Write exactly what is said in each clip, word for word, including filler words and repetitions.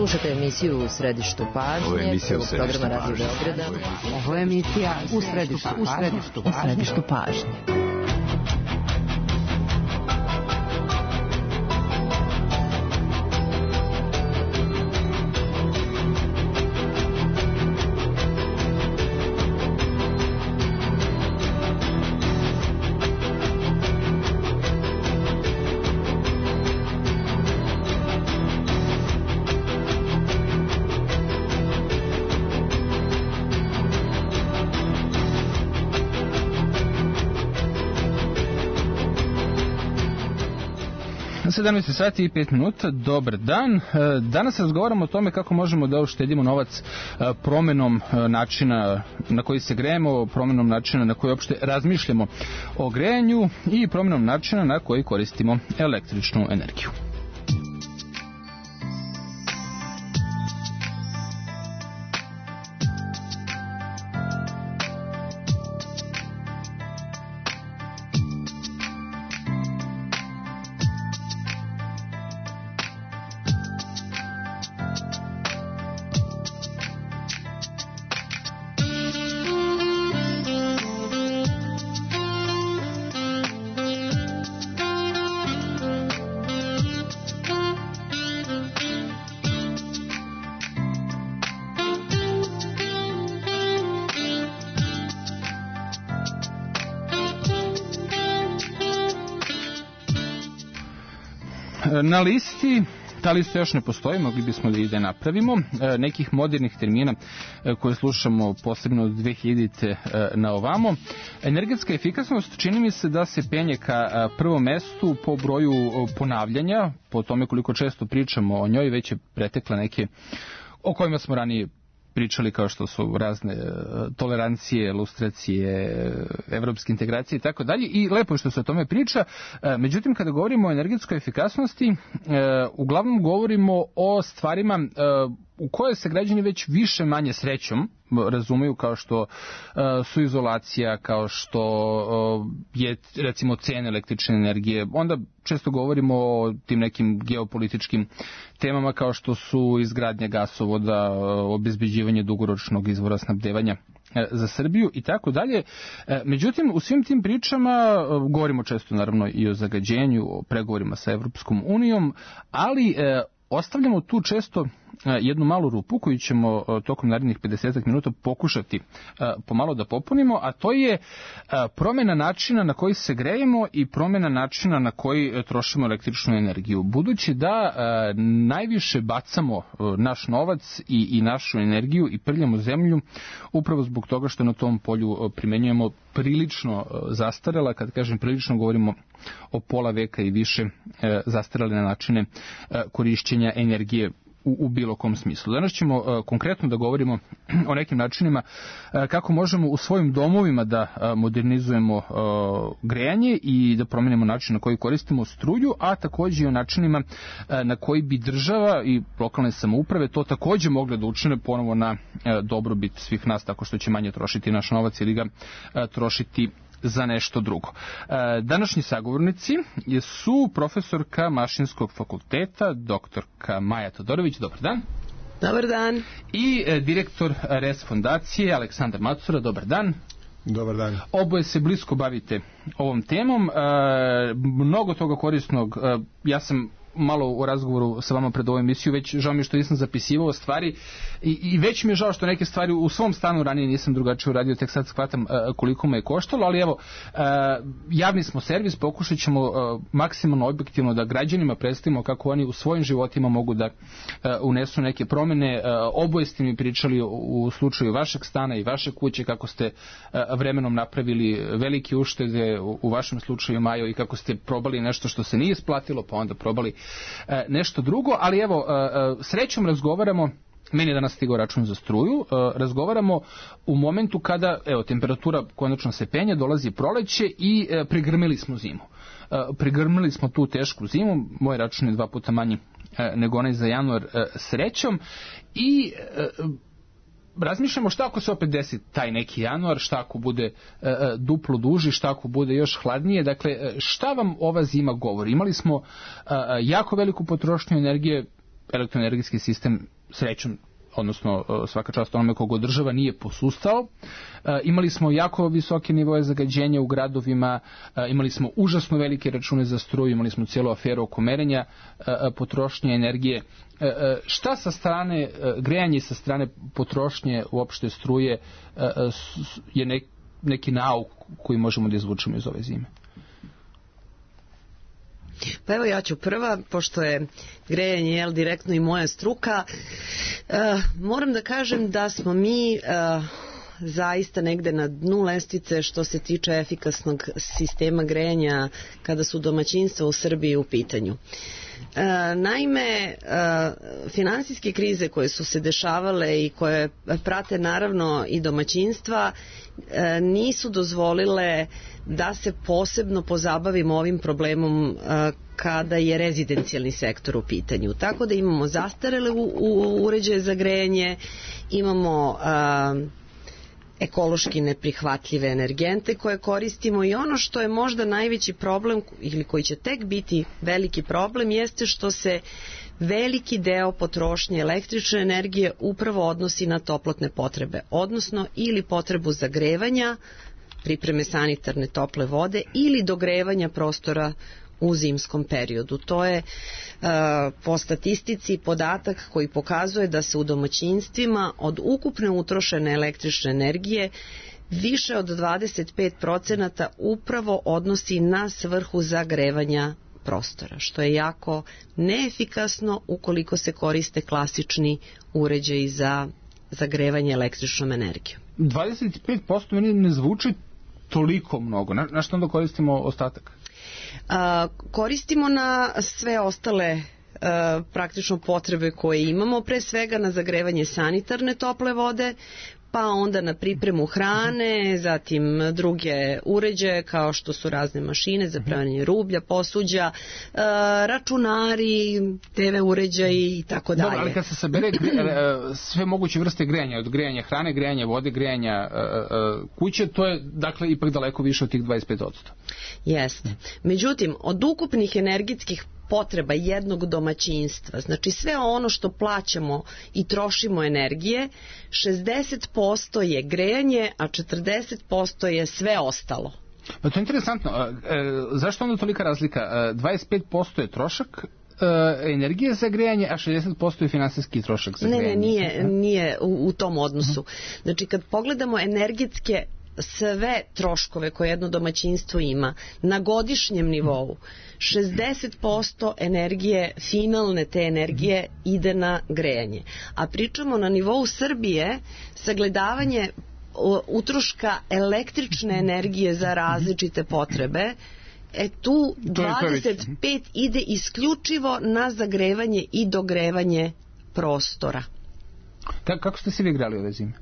Slušate emisiju U središtu pažnje. Ovo je emisija U središtu programa Radio Beograda. Ovo je emisija U središtu, u središtu, u središtu pažnje. sedamnaest sati i pet minuta, dobar dan. Danas razgovaramo o tome kako možemo da uštedimo novac promenom načina na koji se grejemo, promenom načina na koji uopšte razmišljamo o grejanju i promenom načina na koji koristimo električnu energiju. Na listi, ta lista još ne postoji, mogli bismo da ide napravimo, nekih modernih termina koje slušamo posebno od dve hiljadite na ovamo. Energetska efikasnost čini mi se da se penje ka prvom mestu po broju ponavljanja, po tome koliko često pričamo o njoj, već je pretekla neke o kojima smo ranije pričali, kao što su razne tolerancije, lustracije, evropske integracije i tako dalje, i lepo je što se o tome priča. Međutim, kada govorimo o energetskoj efikasnosti, uglavnom govorimo o stvarima u koje se građani već više manje srećom razumeju, kao što uh, su izolacija, kao što uh, je recimo cena električne energije. Onda često govorimo o tim nekim geopolitičkim temama kao što su izgradnja gasovoda, uh, obezbeđivanje dugoročnog izvora snabdevanja uh, za Srbiju i tako dalje. Uh, međutim, u svim tim pričama uh, govorimo često naravno i o zagađenju, o pregovorima sa Evropskom unijom, ali uh, ostavljamo tu često jednu malu rupu koju ćemo tokom narednih pedeset minuta pokušati pomalo da popunimo, a to je promjena načina na koji se grejemo i promjena načina na koji trošimo električnu energiju. Budući da najviše bacamo naš novac i, i našu energiju i prljamo zemlju upravo zbog toga što na tom polju primenjujemo prilično zastarela, kad kažem prilično govorimo o pola veka i više zastarele načine korišćenja energije U, u bilo kom smislu. Danas ćemo uh, konkretno da govorimo o nekim načinima uh, kako možemo u svojim domovima da uh, modernizujemo uh, grejanje i da promenimo način na koji koristimo struju, a takođe i o načinima uh, na koji bi država i lokalne samouprave to takođe mogle da učine ponovo na uh, dobrobit svih nas, tako što će manje trošiti naš novac ili ga uh, trošiti za nešto drugo. Današnji sagovornici su profesorka Mašinskog fakulteta, doktorka Maja Todorović. Dobar dan. Dobar dan. I direktor R E S fondacije, Aleksandar Macura. Dobar dan. Dobar dan. Oboje se blisko bavite ovom temom. Mnogo toga korisnog, ja sam malo u razgovoru sa vama pred ovu emisiju, već žao mi što nisam zapisivao stvari i, i već mi je žao što neke stvari u svom stanu ranije nisam drugačije uradio, tek sad shvatam uh, koliko me je koštalo, ali evo, uh, javni smo servis, pokušat ćemo uh, maksimalno objektivno da građanima predstavimo kako oni u svojim životima mogu da uh, unesu neke promene. Uh, oboje ste mi pričali u, u slučaju vašeg stana i vaše kuće, kako ste uh, vremenom napravili velike uštede, u, u vašem slučaju, Majo, i kako ste probali nešto što se nije isplatilo, pa onda probali nešto drugo, ali evo, srećom razgovaramo, meni je danas stigao račun za struju, razgovaramo u momentu kada, evo, temperatura konačno se penje, dolazi proleće i pregrmili smo zimu. Pregrmili smo tu tešku zimu, moj račun je dva puta manji nego onaj za januar, srećom, i razmišljamo šta ako se opet desi taj neki januar, šta ako bude e, duplo duži, šta ako bude još hladnije. Dakle, šta vam ova zima govori? Imali smo e, jako veliku potrošnju energije, elektroenergetski sistem srećom, odnosno svaka čast onome koga održava, nije posustao. E, imali smo jako visoke nivoe zagađenja u gradovima, e, imali smo užasno velike račune za struju, imali smo cijelu aferu oko merenja e, potrošnje energije. E, e, šta sa strane e, grejanje, sa strane potrošnje uopšte struje e, je ne, neki nauk koji možemo da izvučemo iz ove zime? Pa evo ja ću prva, pošto je grejanje jel, direktno i moja struka. E, moram da kažem da smo mi e, zaista negde na dnu lestvice što se tiče efikasnog sistema grejanja kada su domaćinstva u Srbiji u pitanju. E, naime, e, finansijske krize koje su se dešavale i koje prate naravno i domaćinstva e, nisu dozvolile da se posebno pozabavimo ovim problemom e, kada je rezidencijalni sektor u pitanju. Tako da imamo zastarele u, u, uređaje za grejanje, imamo e, ekološki neprihvatljive energente koje koristimo i ono što je možda najveći problem ili koji će tek biti veliki problem jeste što se veliki deo potrošnje električne energije upravo odnosi na toplotne potrebe, odnosno ili potrebu zagrevanja, pripreme sanitarne tople vode ili dogrevanja prostora u zimskom periodu. To je uh, po statistici podatak koji pokazuje da se u domaćinstvima od ukupne utrošene električne energije više od dvadeset pet procenata upravo odnosi na svrhu zagrevanja prostora, što je jako neefikasno ukoliko se koriste klasični uređaji za zagrevanje električnom energijom. dvadeset pet posto meni ne zvuči toliko mnogo. Na, na što onda koristimo ostatak? A, koristimo na sve ostale a, praktično potrebe koje imamo, pre svega na zagrevanje sanitarne tople vode, pa onda na pripremu hrane, zatim druge uređaje kao što su razne mašine za pravljanje rublja, posuđa, e, računari, te ve uređaji i tako dalje. Dobro, ali kad se sabere sve moguće vrste grejanja, od grejanja hrane, grejanja vode, grejanja e, e, kuće, to je dakle ipak daleko više od tih dvadeset pet posto. Jeste. Međutim, od ukupnih energetskih potreba jednog domaćinstva, znači sve ono što plaćamo i trošimo energije, šezdeset posto je grejanje, a četrdeset posto je sve ostalo. Pa to je interesantno. E, zašto onda tolika razlika? E, dvadeset pet posto je trošak energije za grejanje, a šezdeset posto je finansijski trošak za grejanje. Ne, ne, nije, nije u, u tom odnosu. Znači, kad pogledamo energetske sve troškove koje jedno domaćinstvo ima na godišnjem nivou, šezdeset posto energije, finalne te energije ide na grejanje. A pričamo na nivou Srbije, sagledavanje utroška električne energije za različite potrebe, e tu dvadeset pet ide isključivo na zagrevanje i dogrevanje prostora. Kako ste se vi grali ove zime?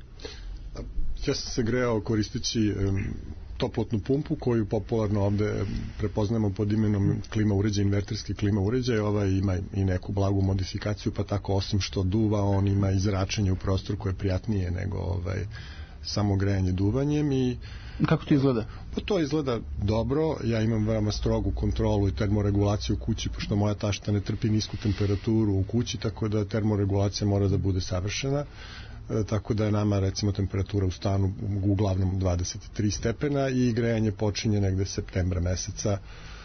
Ja sam se grejao koristeći um, toplotnu pumpu koju popularno ovde prepoznamo pod imenom klima uređaj, inverterski klima uređaj. Ovaj ima i neku blagu modifikaciju, pa tako osim što duva, on ima i zračenje u prostoru koje je prijatnije nego ovaj, samo grejanje duvanjem. I kako to izgleda? Pa to izgleda dobro. Ja imam veoma strogu kontrolu i termoregulaciju u kući, pošto moja tašta ne trpi nisku temperaturu u kući, tako da termoregulacija mora da bude savršena. E, tako da je nama recimo temperatura u stanu uglavnom dvadeset tri stepena i grejanje počinje negde septembra meseca.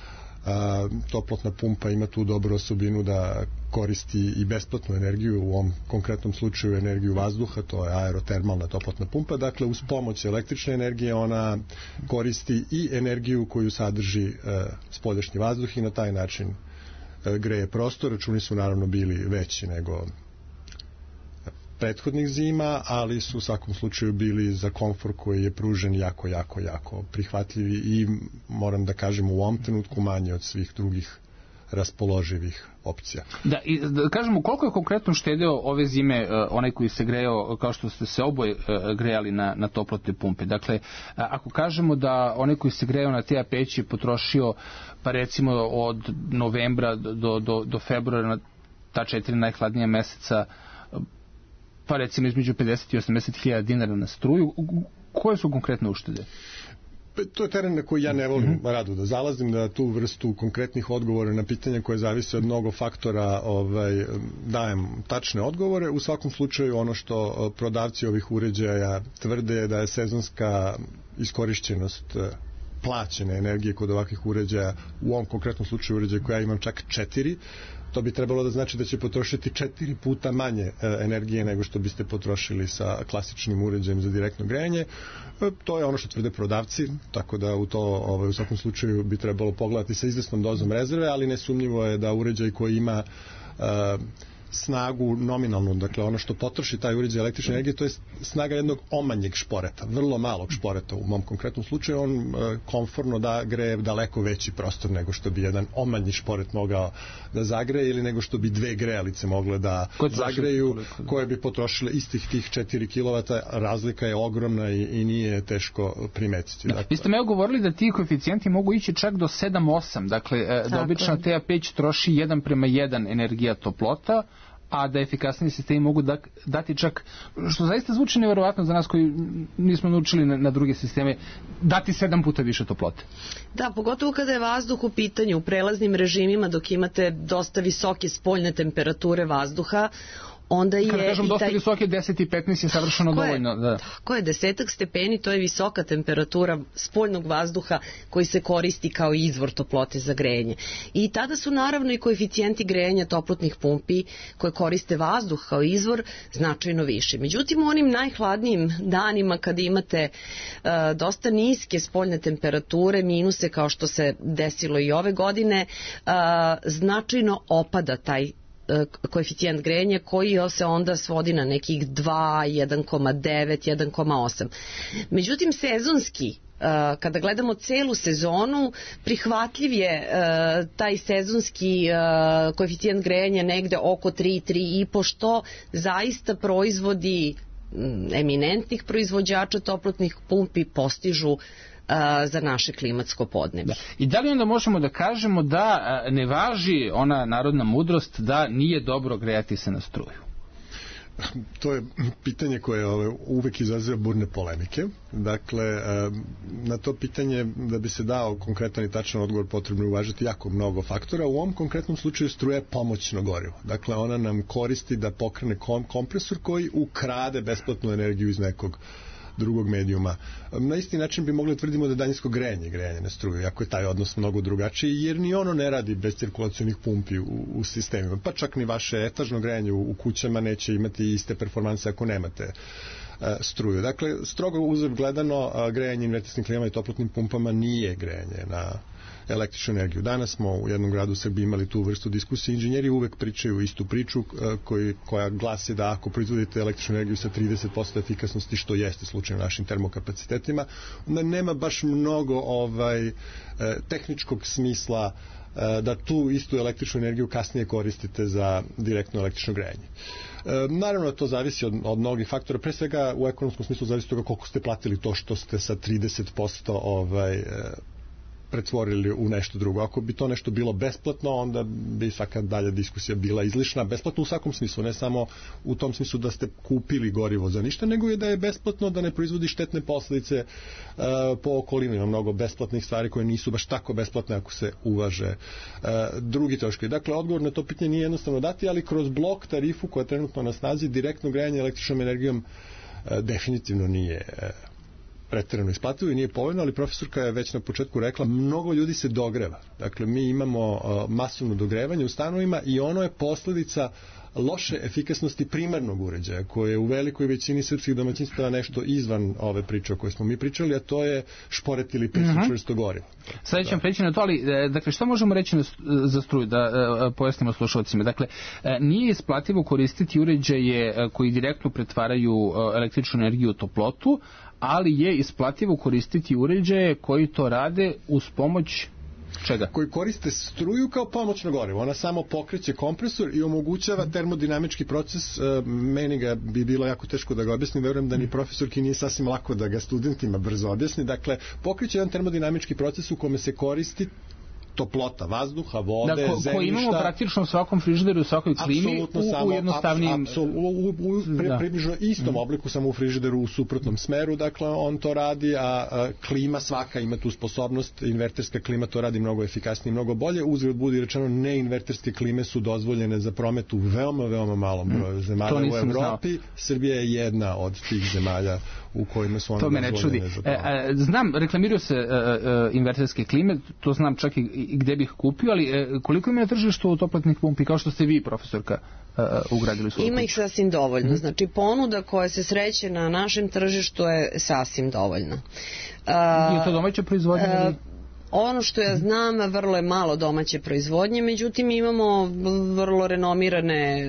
A, toplotna pumpa ima tu dobru osobinu da koristi i besplatnu energiju, u ovom konkretnom slučaju energiju vazduha, to je aerotermalna toplotna pumpa, dakle uz pomoć električne energije ona koristi i energiju koju sadrži e, spoljašnji vazduh i na taj način e, greje prostor. Računi su naravno bili veći nego prethodnih zima, ali su u svakom slučaju bili za komfor koji je pružen jako, jako, jako prihvatljivi i moram da kažem u ovom trenutku manje od svih drugih raspoloživih opcija. Da, i da kažemo koliko je konkretno štedeo ove zime uh, onaj koji se grejao, kao što ste se oboje uh, grejali na, na toplotne pumpe. Dakle, uh, ako kažemo da onaj koji se grejao na te peći je potrošio, pa recimo od novembra do, do, do februara na ta četiri najhladnija meseca, pa recimo između pedeset i osamdeset hiljada dinara na struju, koje su konkretne uštede? To je teren na koji ja ne volim mm-hmm. rado da zalazim, da tu vrstu konkretnih odgovora na pitanja koje zavise od mnogo faktora ovaj, dajem tačne odgovore. U svakom slučaju ono što prodavci ovih uređaja tvrde je da je sezonska iskorišćenost plaćene energije kod ovakvih uređaja, u ovom konkretnom slučaju uređaja koja ja imam čak četiri, to bi trebalo da znači da će potrošiti četiri puta manje e, energije nego što biste potrošili sa klasičnim uređajem za direktno grejanje. E, to je ono što tvrde prodavci, tako da u to ovaj, u svakom slučaju bi trebalo pogledati sa izvesnom dozom rezerve, ali nesumnjivo je da uređaj koji ima e, snagu nominalnu, dakle ono što potroši taj uređaj električne energije, to je snaga jednog omanjeg šporeta, vrlo malog šporeta u mom konkretnom slučaju, on e, konforno da greje daleko veći prostor nego što bi jedan omanji šporet mogao da zagreje ili nego što bi dve grejalice mogle da zagreju koje bi potrošile istih tih četiri kilovata, razlika je ogromna i, i nije teško primetiti. Da. Dakle, vi ste me govorili da ti koeficijenti mogu ići čak do sedam osam, dakle e, da obična T A peć troši jedan prema jedan energija toplota, a da efikasniji sistemi mogu da, dati čak, što zaista zvuči nevjerovatno za nas koji nismo naučili na, na druge sisteme, dati sedam puta više toplote. Da, pogotovo kada je vazduh u pitanju u prelaznim režimima dok imate dosta visoke spoljne temperature vazduha, onda je kada kažem dosta taj... visoke, deset i petnaest je savršeno tako dovoljno. Je, da. Tako je, desetak stepeni, to je visoka temperatura spoljnog vazduha koji se koristi kao izvor toplote za grejanje. I tada su naravno i koeficijenti grejanja toplotnih pumpi koje koriste vazduh kao izvor značajno više. Međutim, u onim najhladnijim danima kada imate uh, dosta niske spoljne temperature, minuse kao što se desilo i ove godine, uh, značajno opada taj koeficijent grejanja koji se onda svodi na nekih dva, jedan zarez devet, jedan zarez osam. Međutim, sezonski, kada gledamo celu sezonu, prihvatljiv je taj sezonski koeficijent grejanja negde oko tri, tri i po, što zaista proizvodi eminentnih proizvođača toplotnih pumpi postižu za naše klimatsko podneblje. Da. I da li onda možemo da kažemo da ne važi ona narodna mudrost da nije dobro grejati se na struju? To je pitanje koje ove, uvek izaziva burne polemike. Dakle, na to pitanje da bi se dao konkretan i tačan odgovor potrebno je uvažiti jako mnogo faktora. U ovom konkretnom slučaju struja je pomoćno gorivo. Dakle, ona nam koristi da pokrene kom kompresor koji ukrade besplatnu energiju iz nekog drugog medijuma. Na isti način bi mogli tvrdimo da daljinsko grejanje, grejanje na struju, ako je taj odnos mnogo drugačiji, jer ni ono ne radi bez cirkulacionih pumpi u, u sistemima. Pa čak ni vaše etažno grejanje u, u kućama neće imati iste performanse ako nemate uh, struju. Dakle, strogo uzor gledano, uh, grejanje inverterskim klimama i toplotnim pumpama nije grejanje na električnu energiju. Danas smo u jednom gradu u Srbiji imali tu vrstu diskusije. Inženjeri uvek pričaju istu priču koji, koja glasi da ako proizvodite električnu energiju sa trideset posto efikasnosti, što jeste slučaj u našim termokapacitetima, onda nema baš mnogo ovaj, tehničkog smisla da tu istu električnu energiju kasnije koristite za direktno električno grejanje. E, naravno, to zavisi od, od mnogih faktora, pre svega u ekonomskom smislu zavisi od toga koliko ste platili to što ste sa trideset posto ovaj, pretvorili u nešto drugo. Ako bi to nešto bilo besplatno, onda bi svaka dalja diskusija bila izlišna. Besplatno u svakom smislu, ne samo u tom smislu da ste kupili gorivo za ništa, nego je da je besplatno, da ne proizvodi štetne posledice uh, po okolinu. Ima mnogo besplatnih stvari koje nisu baš tako besplatne ako se uvaže uh, drugi troškovi. Dakle, odgovor na to pitanje nije jednostavno dati, ali kroz blok tarifu koja je trenutno na snazi, direktno grejanje električnom energijom uh, definitivno nije uh, preterano isplativo i nije povoljno, ali profesorka je već na početku rekla, mnogo ljudi se dogreva. Dakle, mi imamo uh, masovno dogrevanje u stanovima i ono je posledica loše efikasnosti primarnog uređaja, koje je u velikoj većini srpskih domaćinstava nešto izvan ove priče o kojoj smo mi pričali, a to je šporet ili peso uh-huh. čvrsto gorivo. Sad ćemo preći na to, ali dakle, što možemo reći na, za struju, da e, pojasnimo slušalcima? Dakle, e, nije isplativo koristiti uređaje koji direktno pretvaraju e, električnu energiju u toplotu, ali je isplativo koristiti uređaje koji to rade uz pomoć čega? Koji koriste struju kao pomoćno gorivo. Ona samo pokreće kompresor i omogućava termodinamički proces. Meni ga bi bilo jako teško da ga objasnim. Verujem da ni profesorki nije sasvim lako da ga studentima brzo objasni. Dakle, pokreće jedan termodinamički proces u kome se koristi toplota vazduha, vode, da, ko, zemljišta. Koji imamo praktično u svakom frižideru, u svakoj klimi, u, samo, u jednostavnim... Apsol, u, u, pri, da. približno istom mm. obliku, samo u frižideru u suprotnom smeru, dakle on to radi, a, a klima svaka ima tu sposobnost, inverterska klima to radi mnogo efikasnije, mnogo bolje. Uzgled budi rečeno, neinverterske klime su dozvoljene za promet u veoma, veoma malom broju mm. zemalja u Evropi. Znao. Srbija je jedna od tih zemalja u kojima su one to me ne čudi. E, e, znam, reklamiraju se e, e, inverterske klime, to znam čak i, i gde bih kupio, ali e, koliko ima na tržištu toplotnih pumpi, kao što ste vi, profesorka, e, ugradili svoju Ima ih sasvim dovoljno. Znači, ponuda koja se sreće na našem tržištu je sasvim dovoljna. E, je to domaća proizvodnja? E, Ono što ja znam, vrlo je malo domaće proizvodnje, međutim imamo vrlo renomirane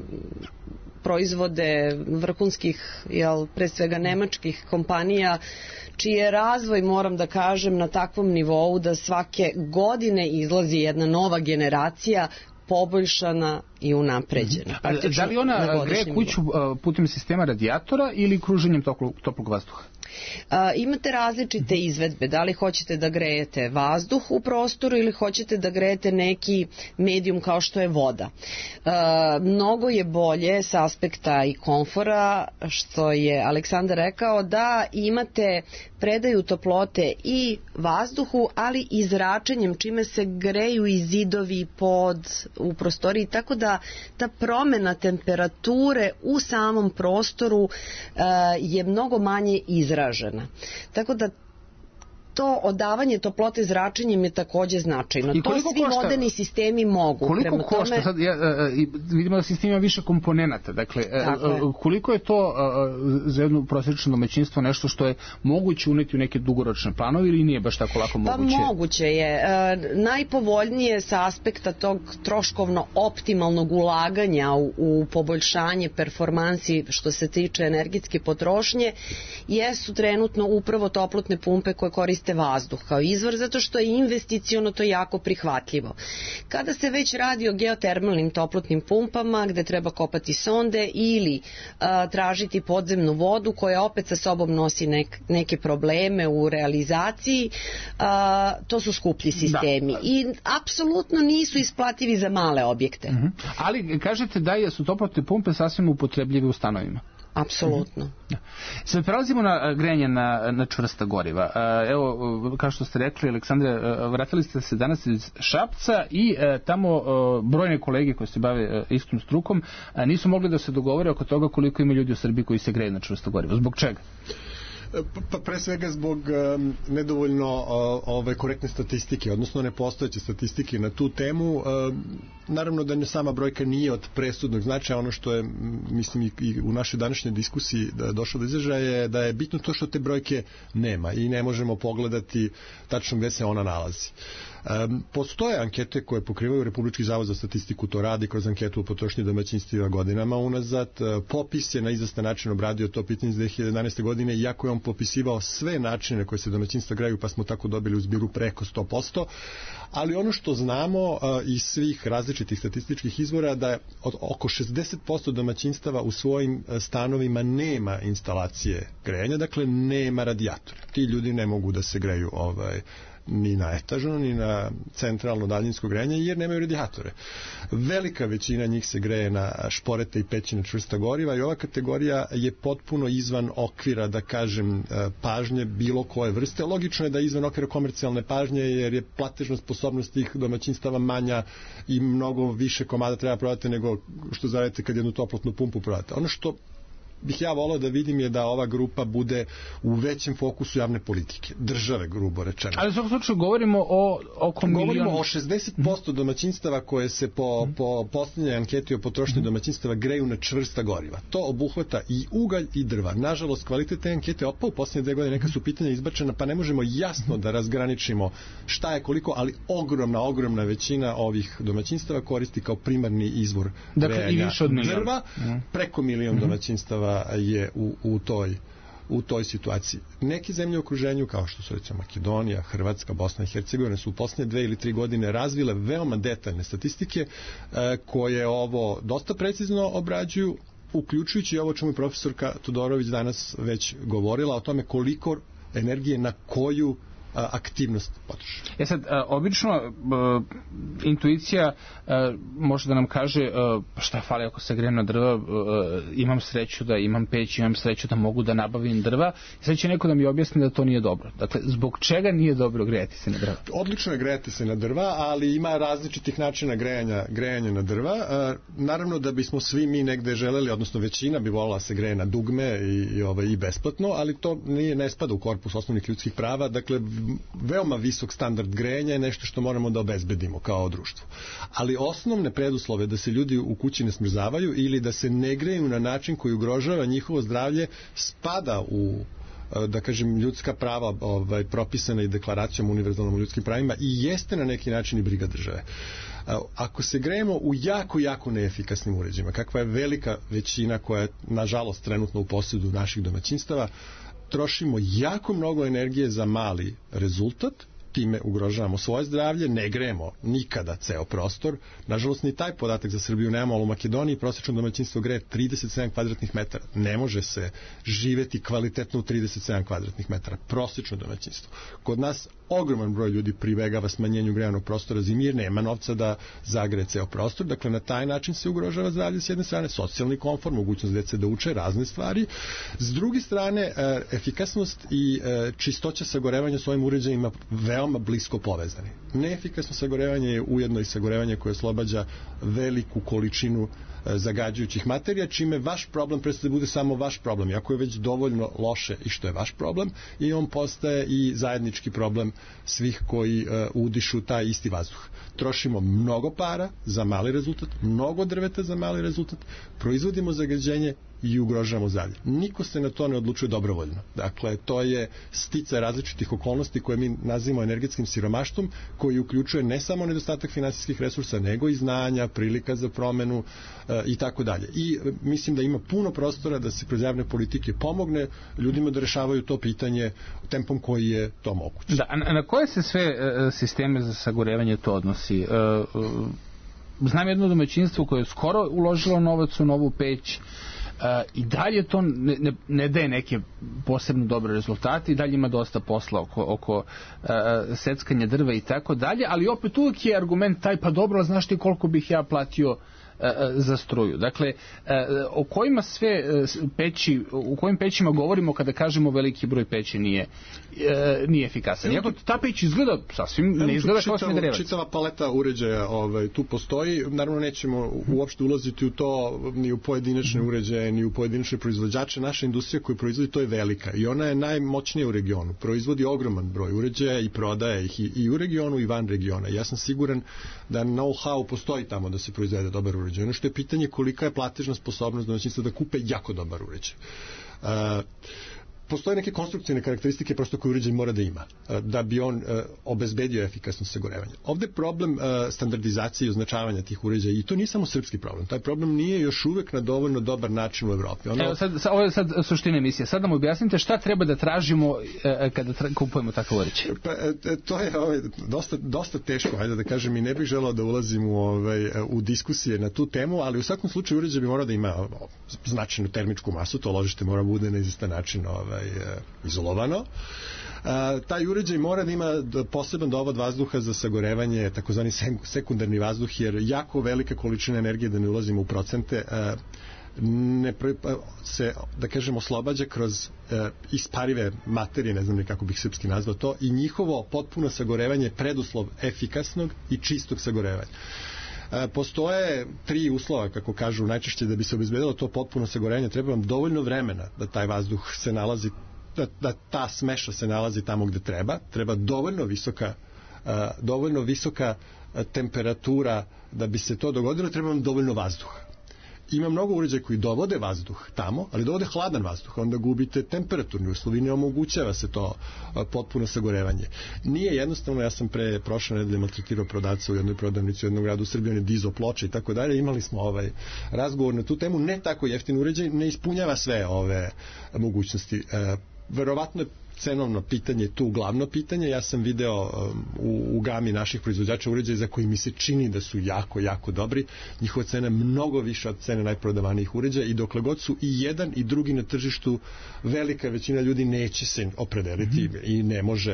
proizvode vrhunskih, jel, pre svega nemačkih kompanija, čiji je razvoj, moram da kažem, na takvom nivou da svake godine izlazi jedna nova generacija poboljšana i unapređena. Mm-hmm. Da li ona greje kuću putem sistema radijatora ili kruženjem toplog, toplog vazduha? A, imate različite izvedbe, da li hoćete da grejete vazduh u prostoru ili hoćete da grejete neki medijum kao što je voda. A, mnogo je bolje s aspekta i komfora, što je Aleksandar rekao, da imate predaju toplote i vazduhu, ali i zračenjem, čime se greju i zidovi pod u prostoriji, tako da ta promena temperature u samom prostoru a, je mnogo manje izražena. Tako da to odavanje toplote zračenjem je takođe značajno. To svi košta, moderni sistemi mogu. Koliko Prema košta? Tome... Sad, ja, vidimo da sistem ima više komponenata. Dakle, dakle, koliko je to za jedno prosječno domaćinstvo nešto što je moguće uneti u neke dugoročne planove ili nije baš tako lako moguće? Pa moguće je. Najpovoljnije sa aspekta tog troškovno optimalnog ulaganja u, u poboljšanje performansi što se tiče energetske potrošnje jesu trenutno upravo toplotne pumpe koje koriste vazduh kao izvor, zato što je investiciono to jako prihvatljivo. Kada se već radi o geotermalnim toplotnim pumpama gde treba kopati sonde ili a, tražiti podzemnu vodu koja opet sa sobom nosi nek, neke probleme u realizaciji, a, to su skuplji sistemi. Da. I apsolutno nisu isplativi za male objekte. Uh-huh. Ali kažete da je, su toplotne pumpe sasvim upotrebljive u stanovima? Apsolutno. Da. Sad prelazimo na grejanje na, na čvrsta goriva. Evo, kao što ste rekli, Aleksandre, vratili ste se danas iz Šapca i tamo brojne kolege koji se bave istom strukom nisu mogli da se dogovore oko toga koliko ima ljudi u Srbiji koji se greju na čvrsto gorivo. Zbog čega? Pa pre svega zbog um, nedovoljno uh, ove korektne statistike, odnosno nepostojeće statistike na tu temu. Uh, naravno da ne sama brojka nije od presudnog značaja, ono što je, mislim, i, i u našoj današnjoj diskusiji da je došlo do izražaja je da je bitno to što te brojke nema i ne možemo pogledati tačno gde se ona nalazi. Um, postoje ankete koje pokrivaju Republički zavod za statistiku, to radi kroz anketu o potrošnji domaćinstva godinama unazad. Uh, popis je na izvestan način obradio to pitanje iz dve hiljade jedanaeste. godine, iako je on popisivao sve načine koje se domaćinstva greju, pa smo tako dobili u zbiru preko sto posto, ali ono što znamo uh, iz svih različitih statističkih izvora da je od oko šezdeset posto domaćinstava u svojim stanovima nema instalacije grejanja, dakle nema radijatora. Ti ljudi ne mogu da se greju ovaj ni na etažno, ni na centralno daljinsko grejanje, jer nemaju radijatore. Velika većina njih se greje na šporete i peći na čvrsta goriva i ova kategorija je potpuno izvan okvira, da kažem, pažnje bilo koje vrste. Logično je da je izvan okvira komercijalne pažnje, jer je platežna sposobnost tih domaćinstava manja i mnogo više komada treba prodati nego što zaradite kad jednu toplotnu pumpu prodate. Ono što bih ja volao da vidim je da ova grupa bude u većem fokusu javne politike, države, grubo rečeno. Ali u svakom slučaju govorimo o oko milion... Govorimo o šezdeset posto domaćinstava koje se po, po posljednjoj anketi o potrošnji domaćinstava greju na čvrsta goriva. To obuhvata i ugalj i drva. Nažalost, kvalitet te ankete opao u posljednje dve godine, neka su pitanja izbačena, pa ne možemo jasno da razgraničimo šta je koliko, ali ogromna, ogromna većina ovih domaćinstava koristi kao primarni izvor dakle, grejanja drva. Preko milion mm-hmm. domaćinstava je u, u toj u toj situaciji. Neke zemlje u okruženju, kao što su recimo Makedonija, Hrvatska, Bosna i Hercegovina, su u posljednje dve ili tri godine razvile veoma detaljne statistike e, koje ovo dosta precizno obrađuju, uključujući ovo čemu je profesorka Todorović danas već govorila, o tome koliko energije na koju aktivnost potroši. E sad, obično intuicija može da nam kaže šta fali ako se grejem na drva, imam sreću da imam peć, imam sreću da mogu da nabavim drva, i sad će neko da mi objasni da to nije dobro. Dakle, zbog čega nije dobro grejati se na drva? Odlično je grejati se na drva, ali ima različitih načina grejanja, grejanja na drva. Naravno da bismo svi mi negde želeli, odnosno većina bi volila se greje na dugme i, i, ovaj, i besplatno, ali to nije, ne spada u korpus osnovnih ljudskih prava. Dakle, veoma visok standard grejanja je nešto što moramo da obezbedimo kao društvo. Ali osnovne preduslove da se ljudi u kući ne smrzavaju ili da se ne greju na način koji ugrožava njihovo zdravlje spada u, da kažem, ljudska prava ovaj, propisana i deklaracijom univerzalnom o ljudskim pravima i jeste na neki način i briga države. Ako se grejemo u jako, jako neefikasnim uređajima, kakva je velika većina koja je, nažalost, trenutno u posjedu naših domaćinstava, trošimo jako mnogo energije za mali rezultat, time ugrožavamo svoje zdravlje, ne grejemo nikada ceo prostor. Nažalost, ni taj podatak za Srbiju nemamo, ali u Makedoniji prosječno domaćinstvo greje trideset sedam kvadratnih metara. Ne može se živeti kvalitetno u trideset sedam kvadratnih metara. Prosječno domaćinstvo. Kod nas ogroman broj ljudi pribegava smanjenju grejanog prostora zimi jer nema novca da zagreje ceo prostor. Dakle, na taj način se ugrožava zdravlje s jedne strane, socijalni komfort, mogućnost dece da uče razne stvari. S druge strane, efikasnost i čistoća sagorevanja s ovim uređajima veoma blisko povezani. Neefikasno sagorevanje je ujedno i sagorevanje koje oslobađa veliku količinu zagađujućih materija, čime vaš problem prestaje da bude samo vaš problem. Iako je već dovoljno loše i što je vaš problem, i on postaje i zajednički problem svih koji uh, udišu taj isti vazduh. Trošimo mnogo para za mali rezultat, mnogo drveta za mali rezultat, proizvodimo zagađenje i ugrožavamo zdravlje. Niko se na to ne odlučuje dobrovoljno. Dakle, to je sticaj različitih okolnosti koje mi nazivamo energetskim siromaštvom, koji uključuje ne samo nedostatak finansijskih resursa, nego i znanja, prilika za promenu e, i tako dalje. I e, mislim da ima puno prostora da se kroz javne politike pomogne ljudima da rešavaju to pitanje tempom koji je to moguće. Da, a na koje se sve e, sisteme za sagorevanje to odnosi? E, e, znam jedno domaćinstvo koje je skoro uložilo novac u novu peć, Uh, i dalje to ne, ne, ne daje neke posebno dobre rezultate i dalje ima dosta posla oko, oko uh, seckanja drva i tako dalje, ali opet uvijek je argument taj, pa dobro, znaš ti koliko bih ja platio za struju. Dakle, o kojima sve peći, u kojim pećima govorimo kada kažemo veliki broj peći nije, nije efikasan. Iako ta peć izgleda sasvim, ne izgleda kao Smederevac. Čitava paleta uređaja ovaj, tu postoji. Naravno, nećemo uopšte ulaziti u to, ni u pojedinačne uređaje, ni u pojedinačne proizvođače. Naša industrija koju proizvodi, to je velika i ona je najmoćnija u regionu. Proizvodi ogroman broj uređaja i prodaje ih i, i u regionu i van regiona. Ja sam siguran da know-how postoji tamo da se proizvede dobar uređaj. Ono što je pitanje kolika je platežna sposobnost domaćinstva da kupe jako dobar uređaj. Uh, postoje neke konstrukcijne karakteristike prosto koje uređaj mora da ima da bi on uh, obezbedio efikasno sagorevanje. Ovde je problem uh, standardizacije i označavanja tih uređaja i to nije samo srpski problem. Taj problem nije još uvek na dovoljno dobar način u Evropi. Ono... Evo, sad, sad, ovo je sad suština emisije. Sad nam objasnite šta treba da tražimo uh, kada tra... kupujemo takav uređaj. Pa, uh, to je ovaj, dosta, dosta teško, hajde da kažem, i ne bih želeo da ulazim u, ovaj, u diskusije na tu temu, ali u svakom slučaju uređaj bi morao da ima značajnu termičku masu, to ložište mora bude na izvestan način ovaj, izolovano. Uh, taj uređaj mora da ima poseban dovod vazduha za sagorevanje, takozvani sekundarni vazduh, jer jako velika količina energije, da ne ulazimo u procente, uh, ne se, da kažemo, oslobađa kroz uh, isparive materije, ne znam ne kako bih srpski nazvao to, i njihovo potpuno sagorevanje je preduslov efikasnog i čistog sagorevanja. Postoje tri uslova, kako kažu najčešće, da bi se obezbedilo to potpuno sagorevanje. Treba vam dovoljno vremena da taj vazduh se nalazi, da, da ta smeša se nalazi tamo gde treba. Treba dovoljno visoka, uh, dovoljno visoka temperatura da bi se to dogodilo. Treba vam dovoljno vazduha. Ima mnogo uređaja koji dovode vazduh tamo, ali dovode hladan vazduh, onda gubite temperaturni uslovi, ne omogućava se to a, potpuno sagorevanje. Nije jednostavno, ja sam pre prošle nedelje maltretirao prodavca u jednoj prodavnici u jednom gradu u Srbiji, on je dizao ploče i tako dalje, imali smo ovaj razgovor na tu temu, ne tako jeftin uređaj, ne ispunjava sve ove mogućnosti. E, verovatno je cenovno pitanje tu glavno pitanje. Ja sam video um, u, u gami naših proizvođača uređaja za koji mi se čini da su jako, jako dobri. Njihova cena je mnogo više od cene najprodavanijih uređaja i dokle god su i jedan i drugi na tržištu, velika većina ljudi neće se opredeliti mm-hmm. i ne može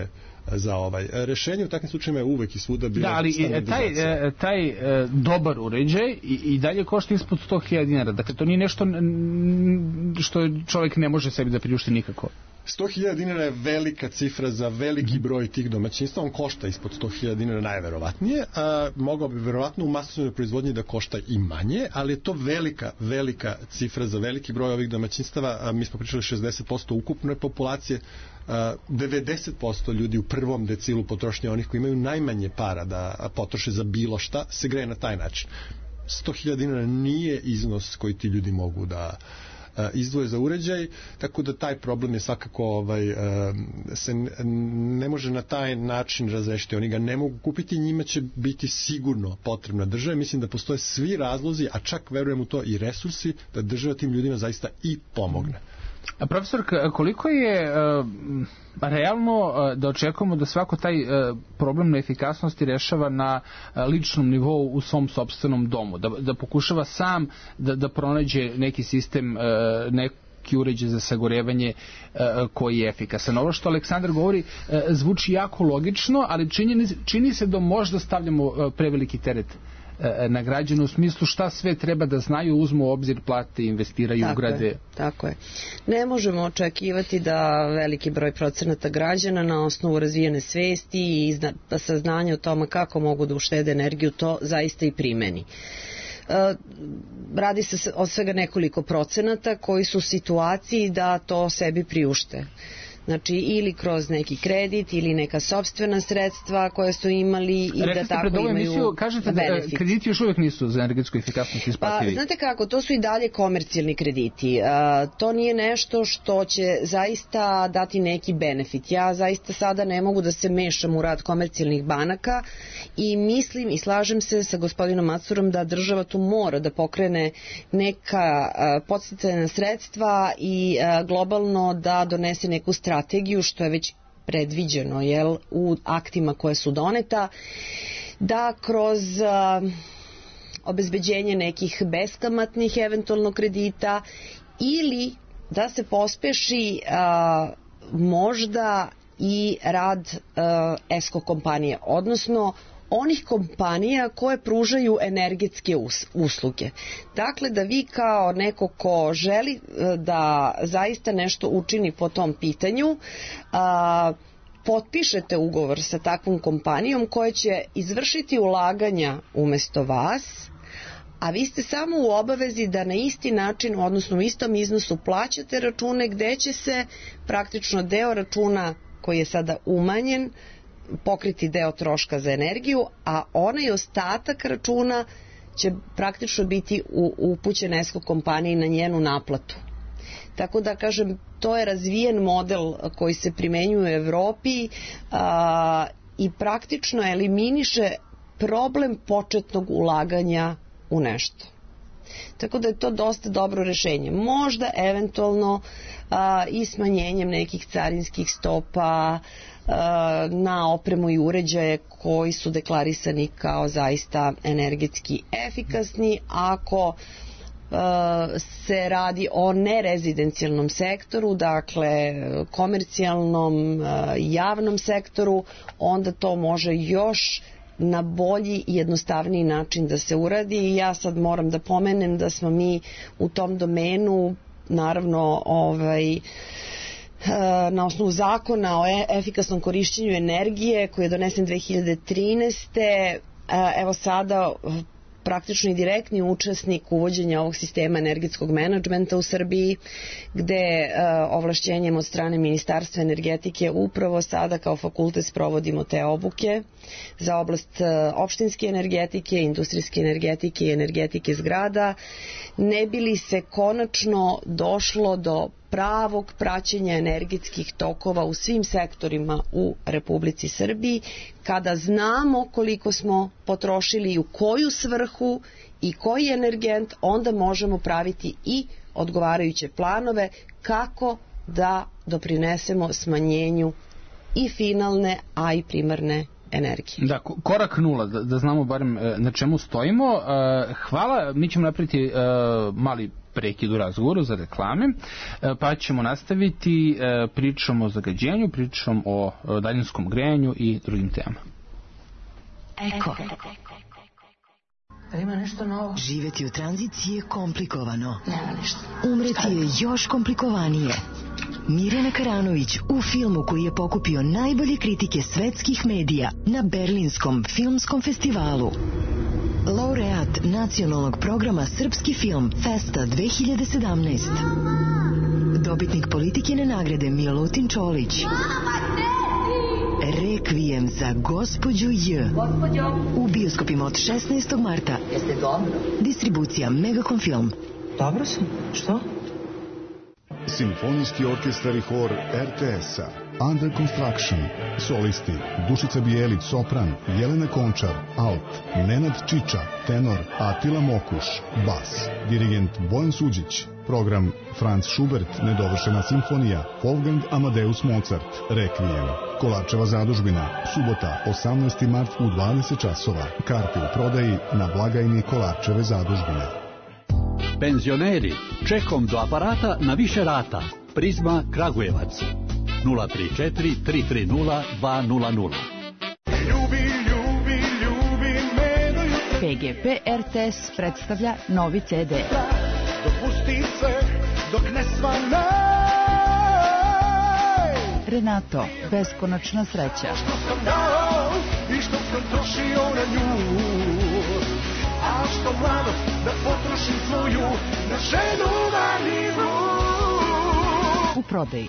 za ovaj. Rešenje u takvim slučajima je uvek i svuda bilo da, ali taj, taj dobar uređaj i, i dalje košta ispod sto hiljada dinara. Dakle, to nije nešto što čovjek ne može sebi da priušti nikako. sto hiljada dinara je velika cifra za veliki broj tih domaćinstva. On košta ispod sto hiljada dinara najverovatnije. A, mogao bi verovatno u masovnoj proizvodnji da košta i manje, ali je to velika, velika cifra za veliki broj ovih domaćinstava. A, mi smo pričali šezdeset posto ukupne populacije. A, devedeset posto ljudi u prvom decilu potrošnje, onih koji imaju najmanje para da potroše za bilo šta, se greje na taj način. sto hiljada dinara nije iznos koji ti ljudi mogu da izdvoje za uređaj, tako da taj problem je svakako ovaj, se ne može na taj način razrešiti. Oni ga ne mogu kupiti, njima će biti sigurno potrebna država. Mislim da postoje svi razlozi, a čak verujem u to i resursi, da država tim ljudima zaista i pomogne. A profesor, koliko je uh, realno uh, da očekujemo da svako taj uh, problem neefikasnosti rešava na uh, ličnom nivou u svom sopstvenom domu, da, da pokušava sam da, da pronađe neki sistem, uh, neki uređaj za sagorevanje uh, koji je efikasan. Ovo što Aleksandar govori uh, zvuči jako logično, ali čini, čini se da možda stavljamo uh, preveliki teret na građane u smislu šta sve treba da znaju, uzmu u obzir, plate, investiraju, tako ugrade. Je, tako je. Ne možemo očekivati da veliki broj procenata građana na osnovu razvijene svesti i saznanja o tome kako mogu da uštede energiju to zaista i primeni. Radi se od svega nekoliko procenata koji su u situaciji da to sebi priušte. Znači, ili kroz neki kredit ili neka sopstvena sredstva koje su imali i Rekli da tako imaju emisiju, kažete benefit. Da krediti još uvijek nisu za energetsku efikasnost isplativi. Pa, znate kako, to su i dalje komercijalni krediti. A, to nije nešto što će zaista dati neki benefit. Ja zaista sada ne mogu da se mešam u rad komercijalnih banaka i mislim i slažem se sa gospodinom Macurom da država tu mora da pokrene neka podsticajna sredstva i a, globalno da donese neku strategiju strategiju, što je već predviđeno jel, u aktima koje su doneta, da kroz uh, obezbeđenje nekih beskamatnih eventualno kredita ili da se pospeši uh, možda i rad uh, ESCO kompanije, odnosno onih kompanija koje pružaju energetske usluge. Dakle, da vi kao neko ko želi da zaista nešto učini po tom pitanju, a, potpišete ugovor sa takvom kompanijom koja će izvršiti ulaganja umesto vas, a vi ste samo u obavezi da na isti način, odnosno u istom iznosu plaćate račune gde će se praktično deo računa koji je sada umanjen pokriti deo troška za energiju, a onaj ostatak računa će praktično biti upućen ESCO kompaniji na njenu naplatu. Tako da, kažem, to je razvijen model koji se primenjuje u Evropi a, i praktično eliminiše problem početnog ulaganja u nešto. Tako da je to dosta dobro rešenje. Možda eventualno a, i smanjenjem nekih carinskih stopa a, na opremu i uređaje koji su deklarisani kao zaista energetski efikasni, ako a, se radi o nerezidencijalnom sektoru, dakle komercijalnom, a, javnom sektoru, onda to može još na bolji i jednostavniji način da se uradi. I ja sad moram da pomenem da smo mi u tom domenu, naravno, ovaj, na osnovu zakona o efikasnom korišćenju energije koji je donesen dve hiljade trinaeste. Evo sada praktično i direktni učesnik uvođenja ovog sistema energetskog menadžmenta u Srbiji, gde ovlašćenjem od strane Ministarstva energetike upravo sada kao fakultet sprovodimo te obuke za oblast opštinske energetike, industrijske energetike i energetike zgrada, ne bi li se konačno došlo do pravog praćenja energetskih tokova u svim sektorima u Republici Srbiji, kada znamo koliko smo potrošili i u koju svrhu i koji energent, onda možemo praviti i odgovarajuće planove kako da doprinesemo smanjenju i finalne, a i primarne energije. Da, korak nula, da, da znamo barem na čemu stojimo. Hvala, mi ćemo napraviti mali prekid u razgovoru za reklame, pa ćemo nastaviti pričom o zagađenju, pričom o daljinskom grejanju i drugim temama. Eko. Da ima nešto novo? Živeti u tranziciji je komplikovano. Nema ništa. Umreti je još komplikovanije. Mirjana Karanović u filmu koji je pokupio najbolje kritike svetskih medija na Berlinskom filmskom festivalu. Laureat nacionalnog programa Srpski film Festa dve hiljade sedamnaest. Dobitnik Politikine nagrade Milutin Čolić. Rekvijem za gospođu J. U bioskopima od šesnaestog marta. Jeste dobro? Distribucija Megacom Film. Dobro sam. Što? Simfonijski orkestar i hor er te es-a. Under Construction. Solisti Dušica Bijelić, sopran, Jelena Končar, alt, Nenad Čiča, tenor, Atila Mokuš, bas, dirigent Bojan Suđić. Program Franz Schubert, nedovršena simfonija, Wolfgang Amadeus Mozart, Rekvijem. Kolarčeva zadužbina, subota, osamnaesti mart u dvadeset časova. Karte u prodaji na blagajni Kolarčeve zadužbine. Penzioneri, čekom do aparata na više rata. Prizma Kragujevac. nula tri četiri tri tri nula dva nula nula. Ljubi, ljubi, ljubi me do jutra. P G P R T S predstavlja novi ce de. Dopusti se dok ne svanaj. Renato, beskonačna sreća. Što sam dao i što sam trošio na nju. A što mladost da potrošim svoju na ženu marinu. U prodaji.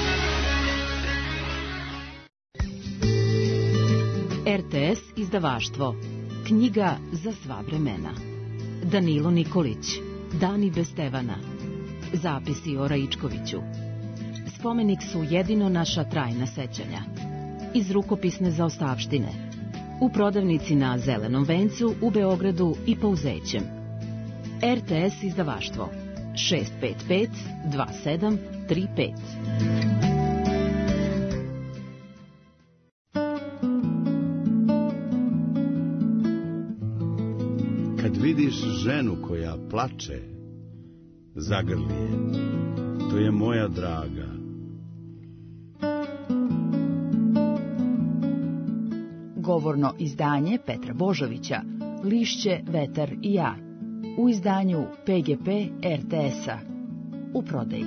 er te es izdavaštvo. Knjiga za sva vremena. Danilo Nikolić. Dani bez Stevana. Zapisi o Raičkoviću. Spomenik su jedino naša trajna sećanja. Iz rukopisne zaostavštine. U prodavnici na Zelenom vencu u Beogradu i po Uzećem. er te es izdavaštvo. šest pet pet dva sedam tri pet. Kad vidiš ženu koja plače, zagrli je. To je moja draga. Govorno izdanje Petra Božovića, Lišće, vetar i ja. U izdanju P G P er te es-a. U prodaji.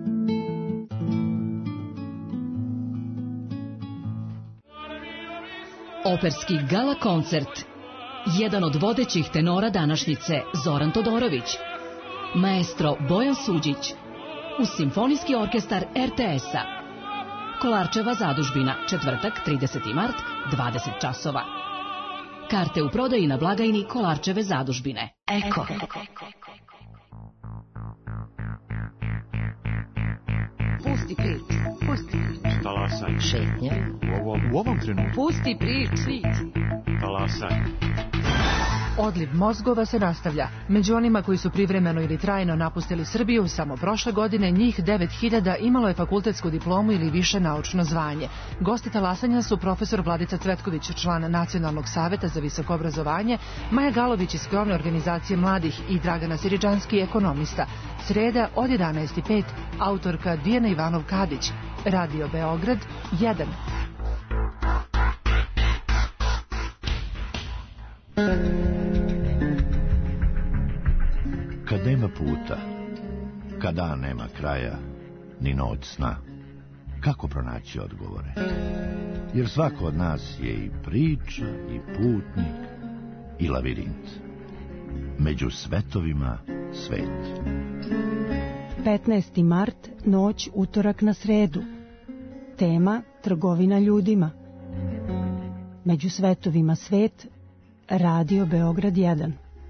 Operski gala koncert. Jedan od vodećih tenora današnjice, Zoran Todorović. Maestro Bojan Suđić. Uz Simfonijski orkestar er te es-a. Kolarčeva zadužbina, četvrtak, trideseti mart, dvadeset časova. Karte u prodaji na blagajni Kolarčeve zadužbine. Eko. Pusti prič, pusti prič. Talasaj. Šetnja. U ovom, u ovom trenutku. Pusti prič. Talasaj. Odliv mozgova se nastavlja. Među onima koji su privremeno ili trajno napustili Srbiju, samo prošle godine njih devet hiljada imalo je fakultetsku diplomu ili više naučno zvanje. Gosti talasanja su profesor Vladica Cvetković, član Nacionalnog saveta za visoko obrazovanje, Maja Galović iz krovne organizacije mladih i Dragana Siridžanski, ekonomista. Sreda od jedanaest i pet, autorka Dijana Ivanov-Kadić. Radio Beograd jedan. Kad nema puta, kada nema kraja, ni noć sna, kako pronaći odgovore? Jer svako od nas je i priča, i putnik, i lavirint. Među svetovima svet. petnaesti mart, noć, utorak na sredu. Tema, trgovina ljudima. Među svetovima svet, Radio Beograd jedan.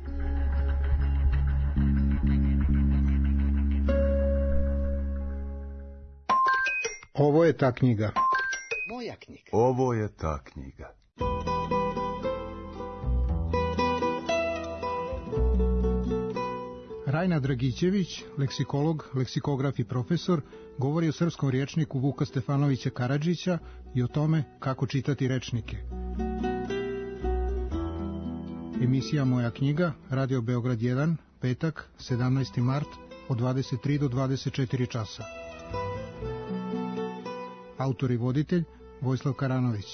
Ovo je ta knjiga. Moja knjiga. Ovo je ta knjiga. Rajna Dragićević, leksikolog, leksikograf i profesor, govori o srpskom rječniku Vuka Stefanovića Karadžića i o tome kako čitati rečnike. Emisija Moja knjiga, Radio Beograd jedan, petak, sedamnaesti mart, od dvadeset tri do dvadeset četiri časa. Autor i voditelj Vojislav Karanović.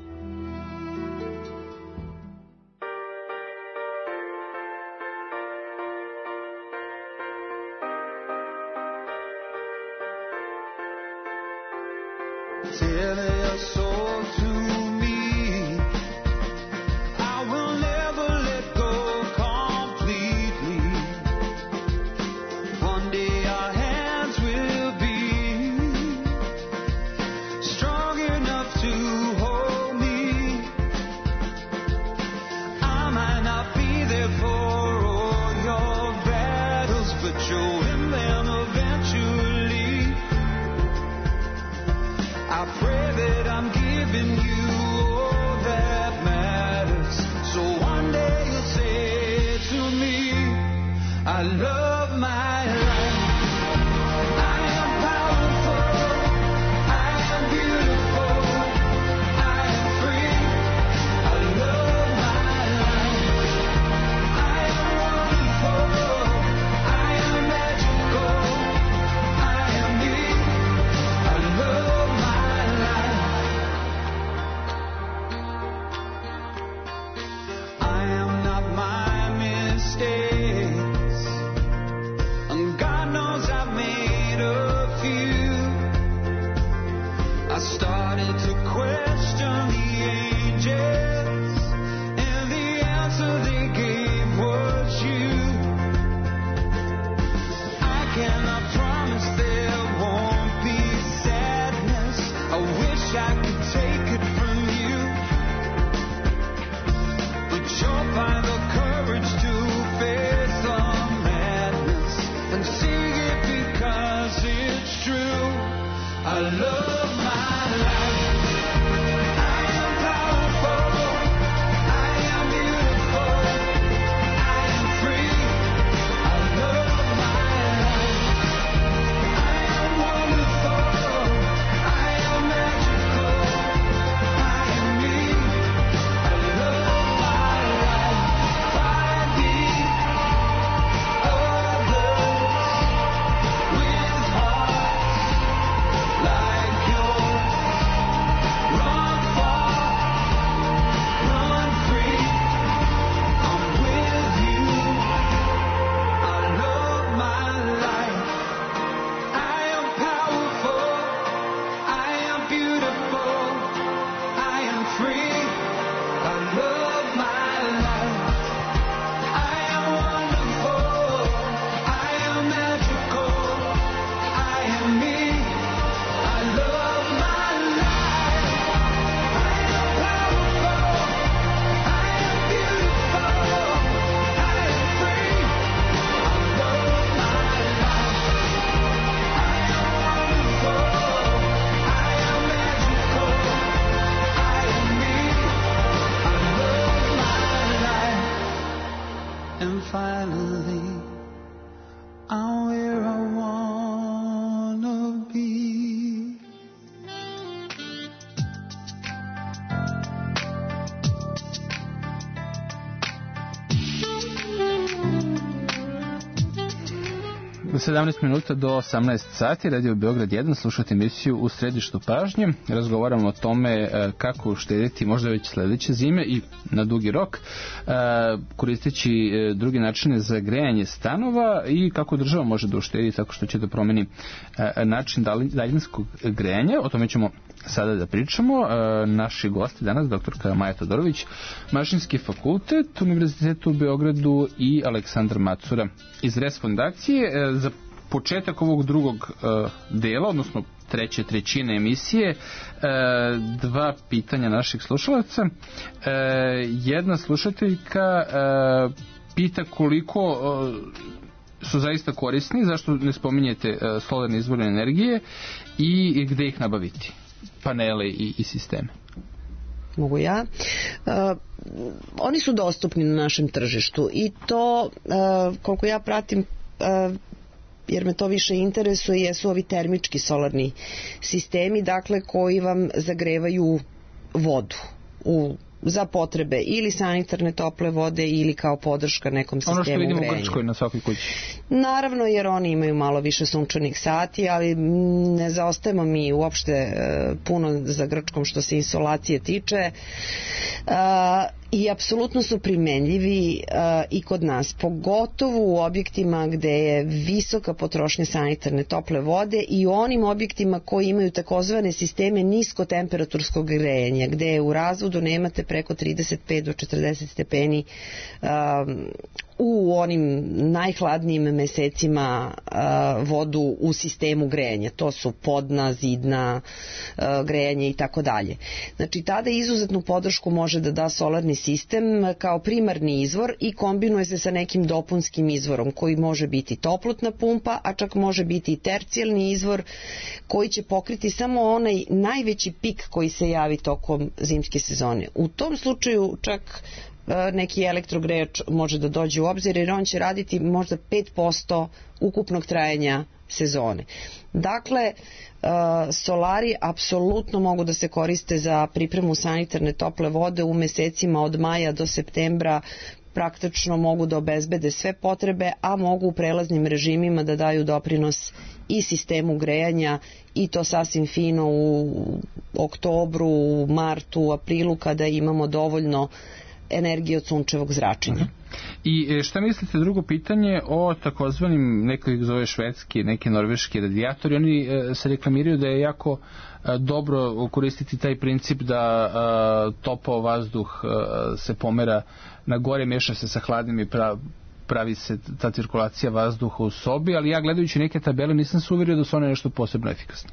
sedamnaest minuta do osamnaest sati, Radio Beograd jedan, slušate emisiju U središtu pažnje. Razgovaramo o tome kako uštediti možda već sledeće zime i na dugi rok, koristeći druge načine za grejanje stanova i kako država može da uštedi tako što će da promeni način daljinskog grejanja. O tome ćemo sada da pričamo. Naši gosti danas, doktorka Maja Todorović, Mašinski fakultet Univerzitetu u Beogradu i Aleksandar Macura iz R E S fondacije. Za početak ovog drugog uh, dela, odnosno treće trećine emisije, uh, dva pitanja naših slušalaca. Uh, jedna slušateljka uh, pita koliko uh, su zaista korisni, zašto ne spominjete uh, solarne izvore energije i gde ih nabaviti, panele i, i sisteme. Mogu ja. Uh, oni su dostupni na našem tržištu i to, uh, koliko ja pratim, uh, jer me to više interesuje, jesu ovi termički solarni sistemi, dakle koji vam zagrevaju vodu u za potrebe ili sanitarne tople vode ili kao podrška nekom sistemu grejanja. Ono što vidimo grejanja. u Grčkoj na svakoj kući. Naravno, jer oni imaju malo više sunčanih sati, ali ne zaostajemo mi uopšte e, puno za Grčkom što se insolacije tiče. E, I apsolutno su primenljivi e, i kod nas, pogotovo u objektima gde je visoka potrošnja sanitarne tople vode i u onim objektima koji imaju takozvane sisteme niskotemperaturskog grejanja, gde u razvodu nemate preko trideset pet do četrdeset stepeni um, u onim najhladnijim mesecima uh, vodu u sistemu grejanja. To su podna, zidna uh, grejanje i tako dalje. Znači, tada izuzetnu podršku može da da solarni sistem kao primarni izvor i kombinuje se sa nekim dopunskim izvorom koji može biti toplotna pumpa, a čak može biti i tercijalni izvor koji će pokriti samo onaj najveći pik koji se javi tokom zimske sezone. U tom slučaju čak neki elektrogrejač može da dođe u obzir jer on će raditi možda pet posto ukupnog trajanja sezone. Dakle, solari apsolutno mogu da se koriste za pripremu sanitarne tople vode u mesecima od maja do septembra, praktično mogu da obezbede sve potrebe, a mogu u prelaznim režimima da daju doprinos i sistemu grejanja i to sasvim fino u oktobru, u martu, aprilu kada imamo dovoljno energije od sunčevog zračenja. I šta mislite, drugo pitanje, o takozvanim, neko ih zove švedski, neki norveški radijatori, oni se reklamiraju da je jako dobro koristiti taj princip da topao vazduh se pomera na gore, meša se sa hladnim i pravi se ta cirkulacija vazduha u sobi, ali ja gledajući neke tabele nisam se uverio da su one nešto posebno efikasne.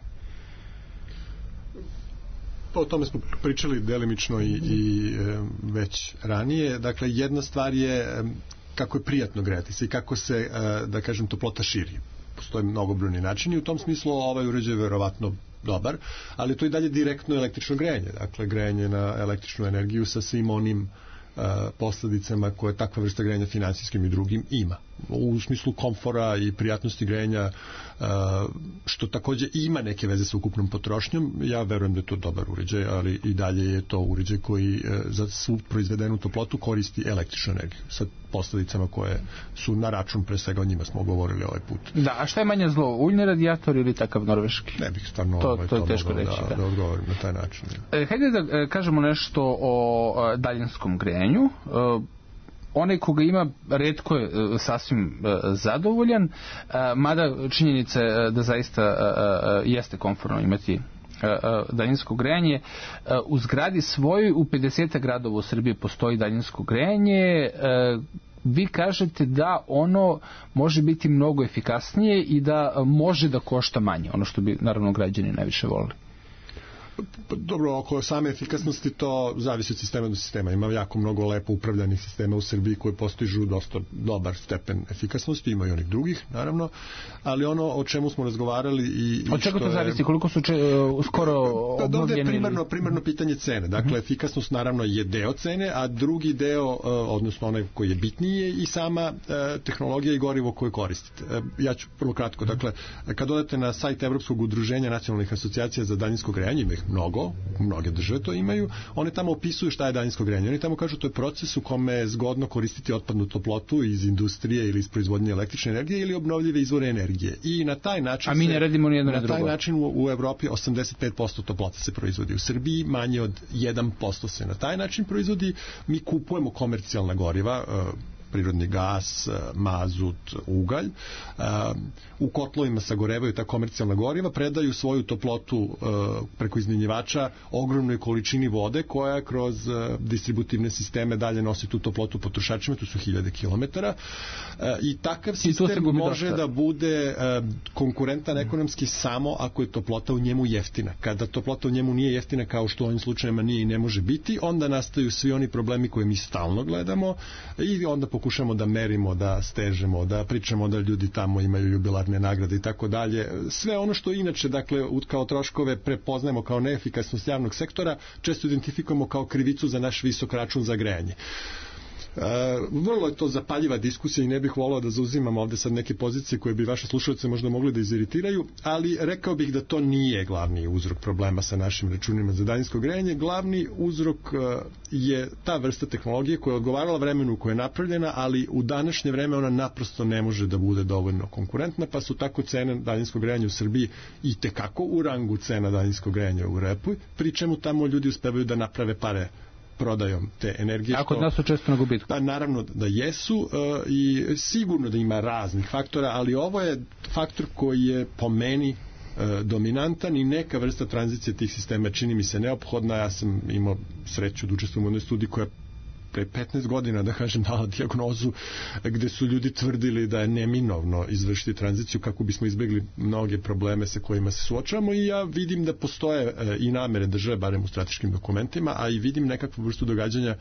Pa o tome smo pričali delimično i, i e, već ranije. Dakle, jedna stvar je e, kako je prijatno grejati se i kako se, e, da kažem, toplota širi. Postoje mnogobrojni načini. U tom smislu ovaj uređaj je verovatno dobar, ali to je dalje direktno električno grejanje. Dakle, grejanje na električnu energiju sa svim onim e, posledicama koje takva vrsta grejanja finansijskim i drugim ima. U smislu komfora i prijatnosti grejanja, što takođe ima neke veze sa ukupnom potrošnjom. Ja verujem da je to dobar uređaj, ali i dalje je to uređaj koji za svu proizvedenu toplotu koristi električnu energiju sa posledicama koje su na račun, pre svega o njima smo govorili ovaj put. Da, a šta je manje zlo, uljni radijator ili takav norveški? Ne bih stvarno to, ovaj, to je to teško reći, da, da. da odgovorim na taj način. E, hajde da e, kažemo nešto o daljinskom grejanju. E, onaj koga ima retko je sasvim zadovoljan, mada činjenica je da zaista jeste komfortno imati daljinsko grejanje. U zgradi svojoj u pedeset gradova u Srbiji postoji daljinsko grejanje. Vi kažete da ono može biti mnogo efikasnije i da može da košta manje, ono što bi naravno građani najviše volili. Dobro, oko same efikasnosti to zavisi od sistema do sistema. Ima jako mnogo lepo upravljanih sistema u Srbiji koji postižu dosta dobar stepen efikasnosti, ima i onih drugih, naravno, ali ono o čemu smo razgovarali i... Od čega to zavisi? Koliko su če, uh, skoro obnovljeni? Da, ovdje je primarno, primarno pitanje cene. Dakle, uh-huh. efikasnost naravno je deo cene, a drugi deo, uh, odnosno onaj koji je bitniji, je i sama uh, tehnologija i gorivo koje koristite. Uh, ja ću prvo kratko. Dakle, kad odete na sajt Evropskog udruženja nacionalnih asocijacija za daljinsko grejanje, ima ih mnogo, mnoge države to imaju, one tamo opisuju šta je daljinsko grejanje. Oni tamo kažu to je proces u kome je zgodno koristiti otpadnu toplotu iz industrije ili iz proizvodnje električne energije ili obnovljive izvore energije. I na taj način A mi ne radimo nijedno na drugo. taj način u, u Evropi osamdeset pet posto toplote se proizvodi. U Srbiji manje od jedan posto se na taj način proizvodi. Mi kupujemo komercijalna goriva, prirodni gas, mazut, ugalj. U kotlovima sagorevaju ta komercijalna goriva, predaju svoju toplotu preko izmjenjivača ogromnoj količini vode koja kroz distributivne sisteme dalje nosi tu toplotu potrošačima, tu su hiljade kilometara. I takav sistem može da bude konkurentan ekonomski samo ako je toplota u njemu jeftina. Kada toplota u njemu nije jeftina, kao što u ovim slučajima nije i ne može biti, onda nastaju svi oni problemi koje mi stalno gledamo i onda pokušamo da merimo, da stežemo, da pričamo da ljudi tamo imaju jubilarne nagrade i tako dalje. Sve ono što inače, dakle, kao troškove prepoznajemo kao neefikasnost javnog sektora, često identifikujemo kao krivicu za naš visok račun za grejanje. Uh, vrlo je to zapaljiva diskusija i ne bih volao da zauzimam ovde sad neke pozicije koje bi vaše slušalce možda mogli da iziritiraju, ali rekao bih da to nije glavni uzrok problema sa našim računima za daljinsko grejanje. Glavni uzrok uh, je ta vrsta tehnologije koja je odgovarala vremenu koja je napravljena, ali u današnje vreme ona naprosto ne može da bude dovoljno konkurentna, pa su tako cene daljinskog grejanja u Srbiji i tekako u rangu cena daljinskog grejanja u Evropi, pri čemu tamo ljudi uspevaju da naprave pare prodajom te energije. A kod nas su često na gubitku. Pa naravno da jesu uh, i sigurno da ima raznih faktora, ali ovo je faktor koji je po meni uh, dominantan i neka vrsta tranzicije tih sistema čini mi se neophodna. Ja sam imao sreću da učestvujem u jednoj studiji koja pre petnaest godina, da kažem, dala dijagnozu gde su ljudi tvrdili da je neminovno izvršiti tranziciju kako bismo izbegli mnoge probleme sa kojima se suočavamo, i ja vidim da postoje e, i namere države, barem u strateškim dokumentima, a i vidim nekakvu vrstu događanja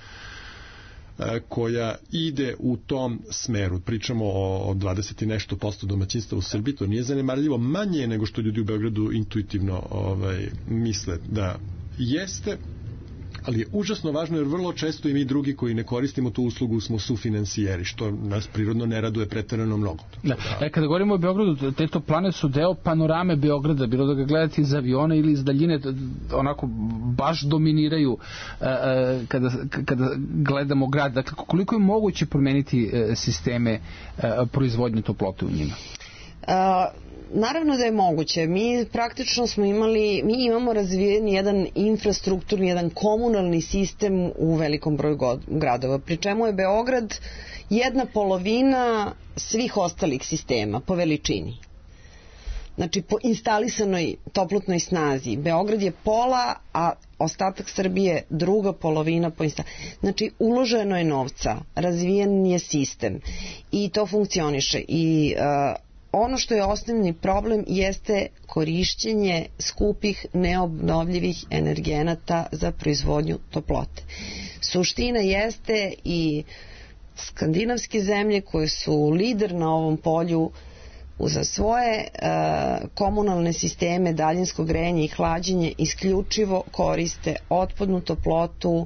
e, koja ide u tom smeru. Pričamo o, o dvadeset i nešto posto domaćinstva u Srbiji, to nije zanemarljivo, manje nego što ljudi u Beogradu intuitivno ovaj, misle da jeste, ali je užasno važno jer vrlo često i mi drugi koji ne koristimo tu uslugu smo sufinansijeri, što nas prirodno ne raduje preterano mnogo. Da. E, kada govorimo o Beogradu, te toplane su deo panorame Beograda, bilo da ga gledate iz aviona ili iz daljine, onako baš dominiraju e, e, kada, kada gledamo grad. Dakle, koliko je moguće promeniti e, sisteme e, proizvodnje toplote u njima? Uh, Naravno da je moguće. Mi praktično smo imali, mi imamo razvijen jedan infrastrukturni, jedan komunalni sistem u velikom broju god, gradova, pri čemu je Beograd jedna polovina svih ostalih sistema po veličini. Znači, po instalisanoj toplotnoj snazi. Beograd je pola, a ostatak Srbije druga polovina po instalaciji. Znači, uloženo je novca, razvijen je sistem i to funkcioniše. I uh, ono što je osnovni problem jeste korišćenje skupih neobnovljivih energenata za proizvodnju toplote. Suština jeste i skandinavske zemlje koje su lider na ovom polju za svoje e, komunalne sisteme daljinskog grejanja i hlađenja isključivo koriste otpadnu toplotu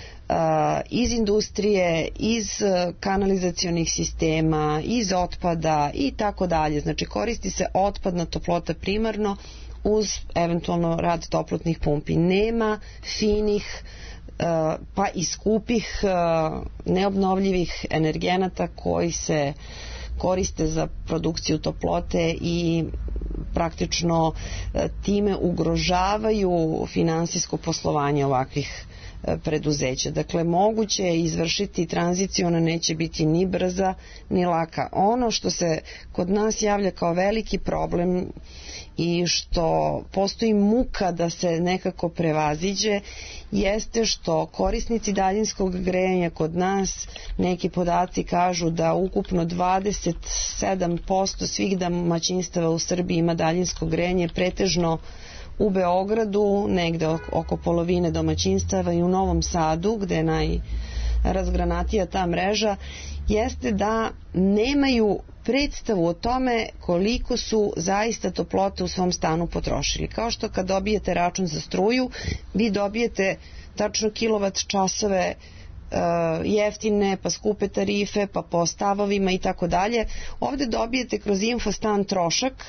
iz industrije, iz kanalizacionih sistema, iz otpada i tako dalje. Znači, koristi se otpadna toplota primarno uz eventualno rad toplotnih pumpi. Nema finih pa i skupih neobnovljivih energenata koji se koriste za produkciju toplote i praktično time ugrožavaju finansijsko poslovanje ovakvih preduzeća. Dakle, moguće je izvršiti tranziciju, ona neće biti ni brza ni laka. Ono što se kod nas javlja kao veliki problem i što postoji muka da se nekako prevaziđe jeste što korisnici daljinskog grejanja kod nas, neki podaci kažu da ukupno dvadeset sedam posto svih domaćinstava u Srbiji ima daljinsko grejanje, pretežno u Beogradu, negde oko polovine domaćinstava, i u Novom Sadu, gde je najrazgranatija ta mreža, jeste da nemaju predstavu o tome koliko su zaista toplote u svom stanu potrošili. Kao što kad dobijete račun za struju, vi dobijete tačno kilovat časove jeftine, pa skupe tarife, pa po stavovima i tako dalje. Ovde dobijete kroz infostan trošak,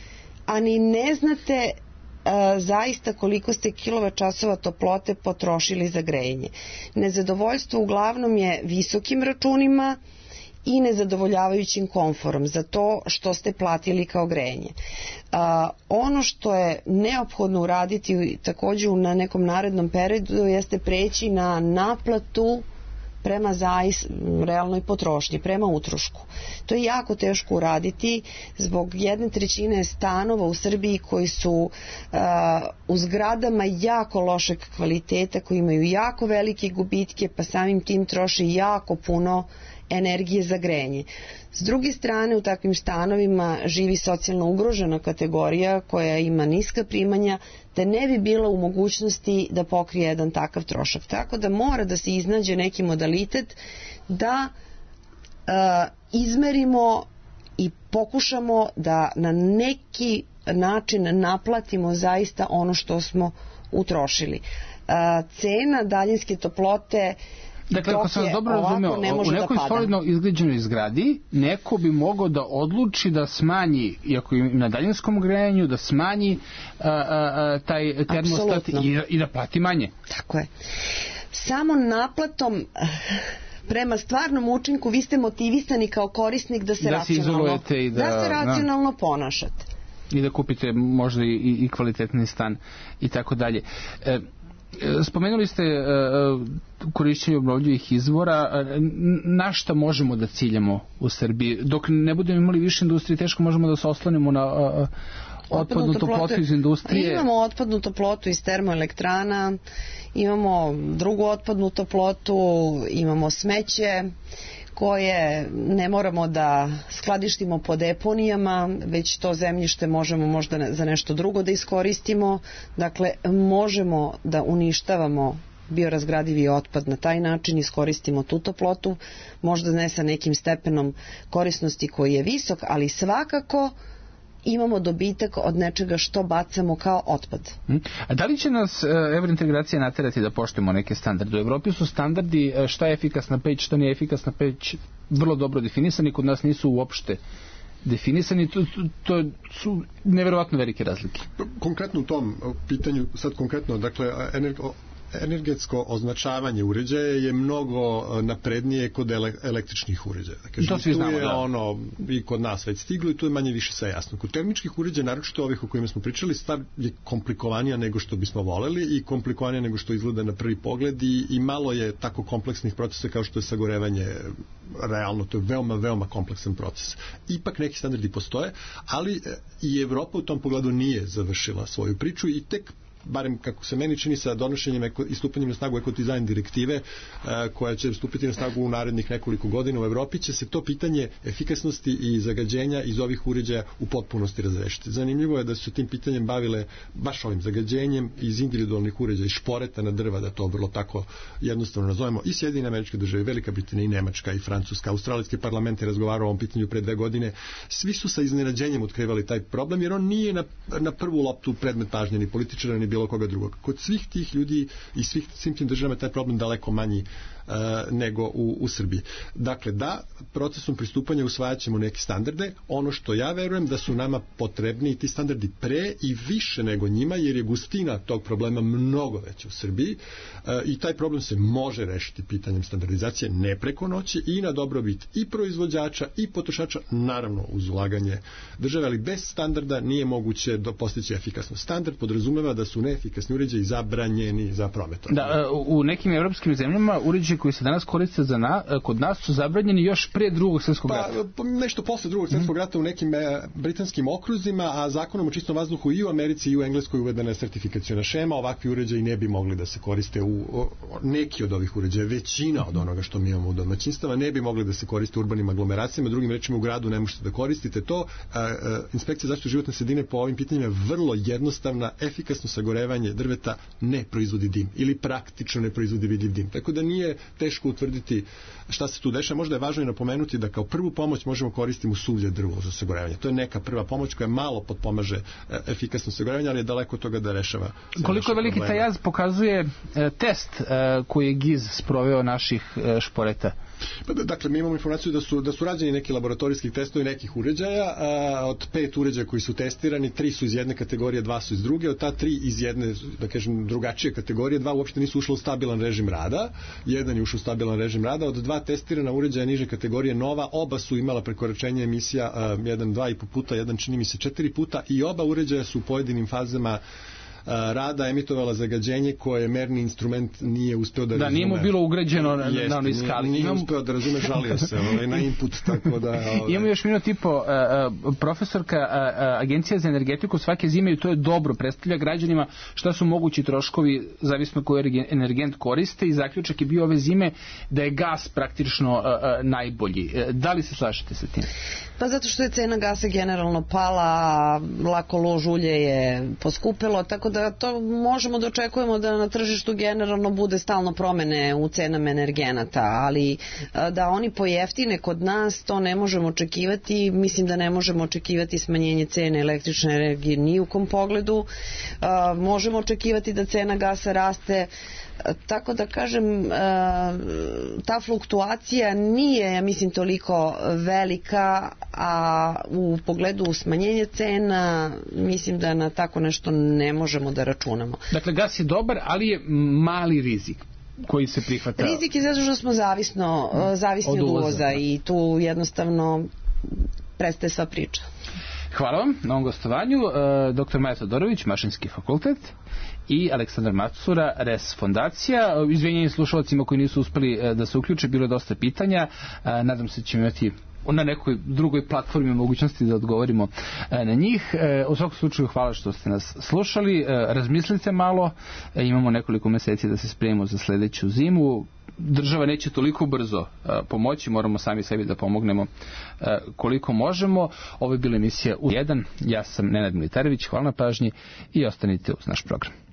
a ni ne znate zaista koliko ste kilovat časova toplote potrošili za grejanje. Nezadovoljstvo uglavnom je visokim računima i nezadovoljavajućim komforom za to što ste platili kao grejanje. A, ono što je neophodno uraditi također na nekom narednom periodu jeste preći na naplatu prema zaist, realnoj potrošnji, prema utrošku. To je jako teško uraditi zbog jedne trećine stanova u Srbiji koji su uh, u zgradama jako lošeg kvaliteta, koji imaju jako velike gubitke, pa samim tim troše jako puno energije za grejanje. S druge strane, u takvim stanovima živi socijalno ugrožena kategorija koja ima niska primanja, te ne bi bila u mogućnosti da pokrije jedan takav trošak. Tako da mora da se iznađe neki modalitet da uh, izmerimo i pokušamo da na neki način naplatimo zaista ono što smo utrošili. Uh, cena daljinske toplote Dakle, ako sam vas dobro razumeo, u nekoj da solidno izgrađenoj zgradi neko bi mogao da odluči da smanji, iako je na daljinskom grejanju, da smanji a, a, a, taj termostat i, i da plati manje. Tako je. Samo naplatom prema stvarnom učinku vi ste motivisani kao korisnik da se da racionalno, i da, da se racionalno da. ponašate. I da kupite možda i, i kvalitetni stan i tako dalje. E, spomenuli ste e, korišćenje obnovljivih izvora. Na šta možemo da ciljamo u Srbiji? Dok ne budemo imali više industrije, teško možemo da se oslonimo na a, otpadnu toplotu iz industrije. Imamo otpadnu toplotu iz termoelektrana, imamo drugu otpadnu toplotu, imamo smeće koje ne moramo da skladištimo po deponijama, već to zemljište možemo možda za nešto drugo da iskoristimo. Dakle, možemo da uništavamo biorazgradivi otpad na taj način, iskoristimo tu toplotu, možda ne sa nekim stepenom korisnosti koji je visok, ali svakako imamo dobitak od nečega što bacamo kao otpad. A da li će nas evrointegracija naterati da poštujemo neke standarde? U Evropi su standardi šta je efikasna peć, šta nije efikasna peć vrlo dobro definisani, kod nas nisu uopšte definisani, to, to, to su neverovatno velike razlike. Konkretno u tom pitanju, sad konkretno, dakle, energo, energetsko označavanje uređaja je mnogo naprednije kod ele, električnih uređaja. Dakle, to svi znamo, je da. ono i kod nas već stiglo i tu je manje više sve jasno. Kod termičkih uređaja, naročito ovih o kojima smo pričali, stvar je komplikovanija nego što bismo voleli i komplikovanija nego što izgleda na prvi pogled i, i malo je tako kompleksnih procesa kao što je sagorevanje. Realno, to je veoma, veoma kompleksan proces. Ipak neki standardi postoje, ali i Evropa u tom pogledu nije završila svoju priču i tek barem kako se meni čini sa donošenjem eko, i stupanjem na snagu ekodizajn direktive e, koja će stupiti na snagu u narednih nekoliko godina u Evropi, će se to pitanje efikasnosti i zagađenja iz ovih uređaja u potpunosti razrešiti. Zanimljivo je da su tim pitanjem bavile baš ovim zagađenjem iz individualnih uređaja, iz šporeta na drva, da to vrlo tako jednostavno nazovemo, i Sjedinjene Američke Države, Velika Britanija i Nemačka i Francuska. Australijski parlament je razgovarao o ovom pitanju pre dve godine. Svi su sa iznenađenjem otkrivali taj problem, jer on nije na, na prvu loptu predmet pažnje ni političara ni bilo koga drugog. Kod svih tih ljudi i svih svim tim državama taj problem daleko manji uh, nego u, u Srbiji. Dakle, da, procesom pristupanja usvajat ćemo neke standarde. Ono što ja verujem da su nama potrebni ti standardi pre i više nego njima, jer je gustina tog problema mnogo veća u Srbiji uh, i taj problem se može rešiti pitanjem standardizacije ne preko noći i na dobrobit i proizvođača i potrošača, naravno uz ulaganje države, ali bez standarda nije moguće do postići efikasnost. Standard podrazumeva da su neefikasni uređaji zabranjeni za promet. Da, u nekim evropskim zemljama uređaji koji se danas koriste za na, kod nas su zabranjeni još pre drugog svjetskog rata. Pa, nešto posle drugog svjetskog rata u nekim e, britanskim okruzima, a zakonom o čistom vazduhu i u Americi i u Engleskoj uvedena je sertifikaciona šema, ovakvi uređaji ne bi mogli da se koriste u o, neki od ovih uređaja, većina od onoga što mi imamo u domaćinstava ne bi mogli da se koriste u urbanim aglomeracijama, drugim rečima u gradu ne možete da koristite to. A, a, inspekcija zaštite životne sredine po ovim pitanjima je vrlo jednostavna, efikasno sagorevanje drveta ne proizvodi dim ili praktično ne proizvodi vidljiv dim. Tako da nije teško utvrditi šta se tu dešava. Možda je važno i napomenuti da kao prvu pomoć možemo koristiti suvlje drvo za sagorevanje. To je neka prva pomoć koja malo potpomaže efikasno sagorevanje, ali je daleko od toga da rešava. Koliko je veliki taj jaz pokazuje e, test e, koji je G I Z sproveo naših e, šporeta? Pa, dakle, mi imamo informaciju da su, da su rađeni neki laboratorijski testovi nekih uređaja. A, od pet uređaja koji su testirani, tri su iz jedne kategorije, dva su iz druge. Od ta tri iz jedne, da kažem, drugačije kategorije, dva uopšte nisu ušla u stabilan režim rada. Jedan je ušao u stabilan režim rada. Od dva testirana uređaja niže kategorije nova, oba su imala prekoračenje emisija, a, jedan dva i po puta, jedan čini mi se četiri puta i oba uređaja su u pojedinim fazama rada emitovala zagađenje koje merni instrument nije uspeo da razume. Da, nije mu bilo ugrađeno na, na onoj skali. Nije, nije uspeo da razume, žalio se ovaj, na input, tako da... Ovaj. Imamo još minut i po. Uh, uh, profesorka uh, Agencija za energetiku svake zime, i to je dobro, predstavlja građanima šta su mogući troškovi zavisno koji energent koriste, i zaključak je bio ove zime da je gas praktično uh, uh, najbolji. Uh, da li se slažete sa tim? Pa zato što je cena gasa generalno pala, lako lož ulje je poskupelo, tako tako da to možemo da očekujemo da na tržištu generalno bude stalno promene u cenama energenata, ali da oni pojeftine kod nas to ne možemo očekivati. Mislim da ne možemo očekivati smanjenje cene električne energije ni u kom pogledu. Možemo očekivati da cena gasa raste. Tako da kažem, ta fluktuacija nije, ja mislim, toliko velika, a u pogledu smanjenja cena mislim da na tako nešto ne možemo da računamo. Dakle, gas je dobar, ali je mali rizik koji se prihvata. Rizik je zato što smo zavisno, zavisni od uvoza i tu jednostavno prestaje sva priča. Hvala vam na ovom gostovanju. Doktor Maja Todorović, Mašinski fakultet, i Aleksandar Macura, R E S fondacija. Izvinjenje slušalcima koji nisu uspeli da se uključe, bilo je dosta pitanja. Nadam se da ćemo imati na nekoj drugoj platformi mogućnosti da odgovorimo na njih. U svakom slučaju hvala što ste nas slušali. Razmislite malo, imamo nekoliko meseci da se spremimo za sledeću zimu. Država neće toliko brzo pomoći, moramo sami sebi da pomognemo koliko možemo. Ovo je bila emisija U jedan, ja sam Nenad Militarević, hvala na pažnji i ostanite uz naš program.